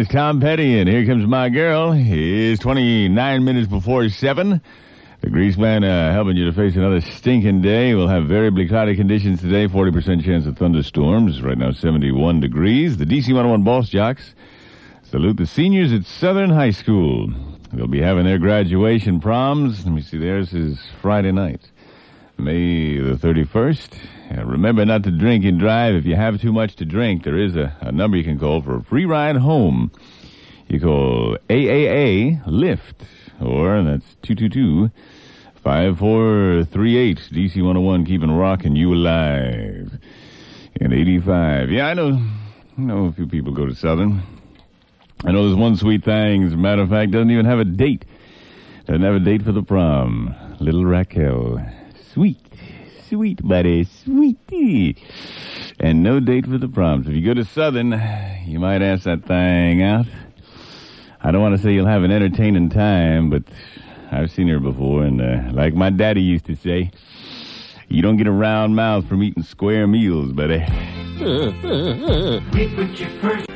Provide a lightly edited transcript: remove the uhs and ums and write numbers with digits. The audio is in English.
is Tom Petty, and here comes my girl. It's 29 minutes before 7. The Greaseman helping you to face another stinking day. We'll have variably cloudy conditions today, 40% chance of thunderstorms. Right now, 71 degrees. The DC 101 Boss Jocks salute the seniors at Southern High School. They'll be having their graduation proms. Let me see, theirs is Friday night, May the 31st. Remember not to drink and drive. If you have too much to drink, there is a number you can call for a free ride home. You call AAA Lift, or that's 222-5438. DC 101 keeping rocking you alive. And 85. Yeah, I know a few people go to Southern. I know there's one sweet thing. As a matter of fact, doesn't even have a date. Doesn't have a date for the prom. Little Raquel. Sweet buddy, sweetie. And no date for the prom. So if you go to Southern, you might ask that thing out. I don't want to say you'll have an entertaining time, but I've seen her before, and like my daddy used to say, you don't get a round mouth from eating square meals, buddy.